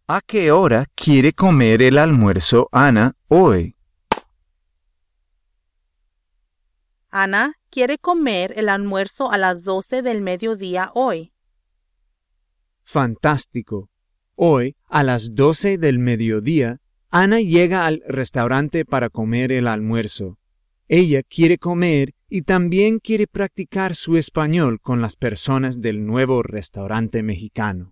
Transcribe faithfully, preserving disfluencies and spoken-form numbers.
¿A qué hora quiere comer el almuerzo Ana hoy? Ana quiere comer el almuerzo a las doce del mediodía hoy. Fantástico. Hoy, a las doce del mediodía, Ana llega al restaurante para comer el almuerzo. Ella quiere comer y también quiere practicar su español con las personas del nuevo restaurante mexicano.